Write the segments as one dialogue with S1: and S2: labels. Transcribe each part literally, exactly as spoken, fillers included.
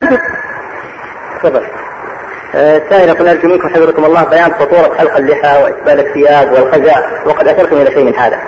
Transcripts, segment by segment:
S1: تفضل. السائل يقول أرجو منكم حفظكم الله بيان خطورة حلق اللحى وإسبال الثياب والخزاء، وقد أشرتم إلى شيء من هذا.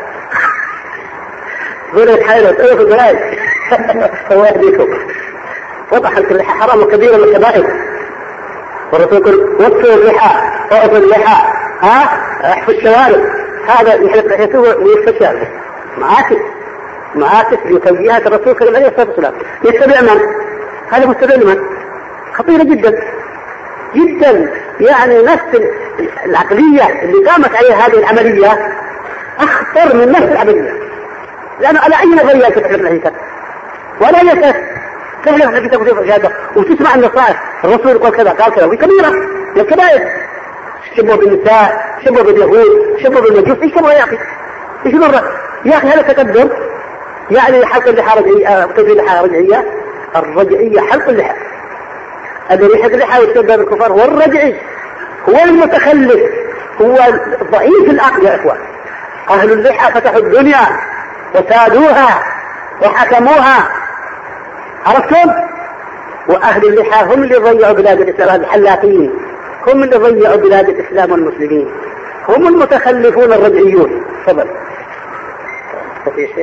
S1: ظلت حيلة تقول في الجرائد الله يهديكم. وضع حلق اللحى حرام وكبير من الكبائر، والرسول يقول وقفوا اللحى وقفوا اللحى ها احفوا الشوارب. هذا يحلق لحيته ويستشعر معاكس معاكس بتوجيهات الرسول صلى الله عليه وسلم. يتبع من؟ هذا متبع لمن؟ خطيرة جدا جدا. يعني نفس العقلية اللي قامت عليها هذه العملية أخطر من نفس العملية، لأنه على أي نظرية تحلق لحيتك ولا يسأل تحلق لحيتك وتفعل هذا وتسمع النصائح. الرسول يقول كذا قال كذا، وكبيرة من الكبائر. شبه بالنساء، شبه باليهود، شبه بالمجوس. ايش تبغى يا أخي؟ ايش مرة يا أخي؟ هذا تقدم. يعني حلق اللحى رجعية، تجري اللحى رجعية. الرجعية حلق اللحى، الذي يحلق اللحى ويتبع بالكفار هو الرجعي، هو المتخلف، هو ضعيف العقل يا إخوان. أهل اللحى فتحوا الدنيا وسادوها وحكموها، عرفتم؟ وأهل اللحى هم اللي ضيعوا بلاد الإسلام، الحلاقين هم اللي ضيعوا بلاد الإسلام والمسلمين، هم المتخلفون الرجعيون. تفضل. في شيء؟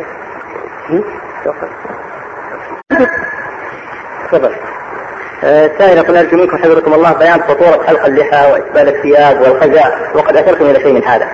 S1: تفضل. السائل يقول أرجو منكم حفظكم الله بيان خطورة حلق اللحى وإسبال الثياب والخزاء، وقد أشرتم إلى شيء من هذا.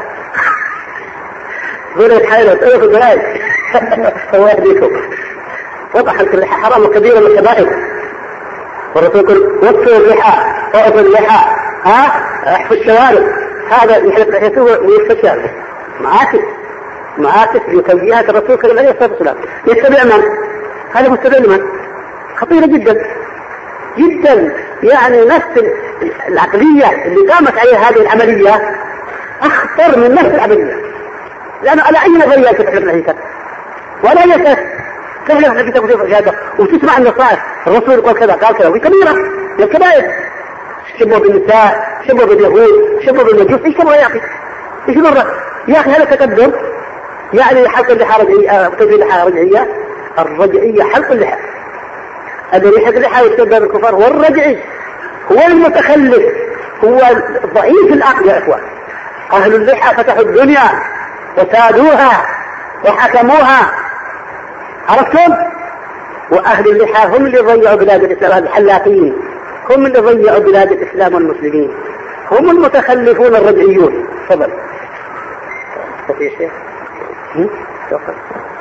S1: ظلت حيلة تقول في الجرائد الله يهديكم. وضع حلق اللحى حرام وكبير من الكبائر، والرسول يقول وقفوا اللحى وقفوا اللحى ها احفوا الشوارب. هذا يحلق لحيته ويستشعر معاكس معاكس بتوجيهات الرسول صلى الله عليه وسلم. يتبع من؟ هذا متبع لمن؟ خطيرة جدا جدا. يعني نفس العقلية اللي قامت عليها هذه العملية أخطر من نفس العملية، لأنه على أي نظرية تحلق لحيتك ولا يسأل تحلق لحيتك وتفعل هذا وتسمع النصائح. الرسول يقول كذا قال كذا، وكبيرة من الكبائر. شبه بالنساء، شبه باليهود، شبه بالمجوس. ايش تبغى يا أخي؟ ايش مرة يا أخي؟ هذا تقدم. يعني حلق اللحى رجعية، تجري اللحى رجعية. الرجعية حلق اللحى، الذي يحلق اللحى ويتبع بالكفار هو الرجعي، هو المتخلف، هو ضعيف العقل يا إخوان. أهل اللحى فتحوا الدنيا وسادوها وحكموها، عرفتم؟ وأهل اللحى هم اللي ضيعوا بلاد الإسلام، الحلاقين هم اللي ضيعوا بلاد الإسلام والمسلمين، هم المتخلفون الرجعيون. تفضل. في شيء؟